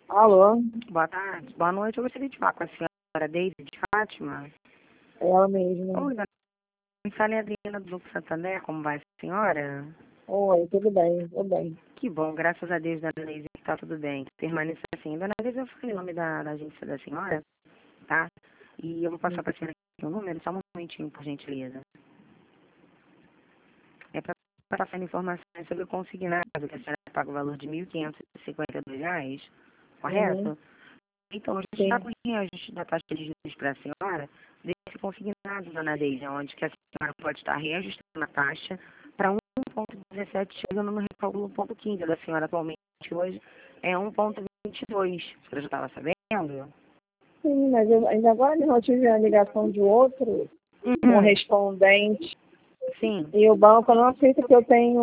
Alô, Boa tarde. Boa noite. Eu gostaria de falar com a senhora Deise de Fátima. é ela mesma. Oi, dona Sânia Adriana do Grupo Santander. Como vai, senhora? Oi, tudo bem, tudo bem. Que bom, graças a Deus, dona Deise, que tá tudo bem. Que permaneça assim. Dona Deise, eu falei o nome da agência da senhora, tá? E eu vou passar para a senhora aqui o número, só um momentinho, por gentileza. É para passar informações sobre o consignado, que a senhora paga o valor de R$ 1.552, Uhum, correto? Então, a gente está sim. com o reajuste da taxa de juros para a senhora desse consignado, dona Deise, onde que a senhora pode estar reajustando a taxa para 1,17, chegando no recálculo 1,15 da senhora atualmente hoje é 1,22. A senhora já estava sabendo? Sim, mas eu, ainda agora mesmo eu tive a ligação de outro correspondente Sim. e o banco não aceita que eu tenho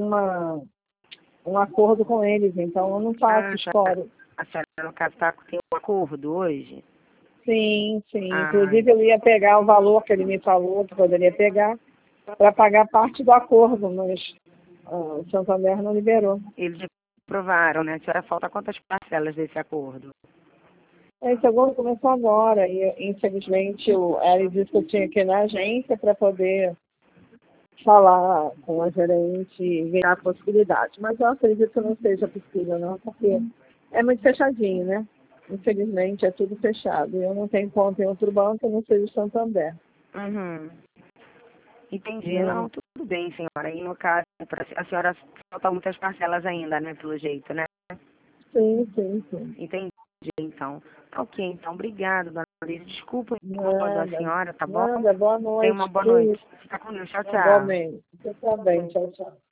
um acordo com eles, então eu não faço Ah, história. a senhora, no caso, tem um acordo hoje? Sim, sim. Ah, Inclusive eu ia pegar o valor que ele me falou que poderia pegar para pagar parte do acordo, mas o Santander não liberou. eles aprovaram, né? A senhora falta quantas parcelas desse acordo? Esse acordo começou agora e, infelizmente, o Eli disse que eu tinha que ir na agência para poder falar com a gerente e ver a possibilidade. Mas eu acredito que não seja possível, não, porque é muito fechadinho, né? Infelizmente, é tudo fechado. Eu não tenho conta em outro banco, eu não sei o Santander. Uhum. Entendi. Né? Não, tudo bem, senhora. E no caso, a senhora falta muitas parcelas ainda, né? Pelo jeito, né? Sim, sim, sim. Entendi, então. Tá ok, então. Obrigada, dona Luísa. Desculpa o incômodo a Nada, senhora, tá bom? nada. Boa Tenha uma noite. boa Que noite. isso? Fica com Deus. Tchau, tchau. Igualmente. Você tá bem. Tchau, tchau.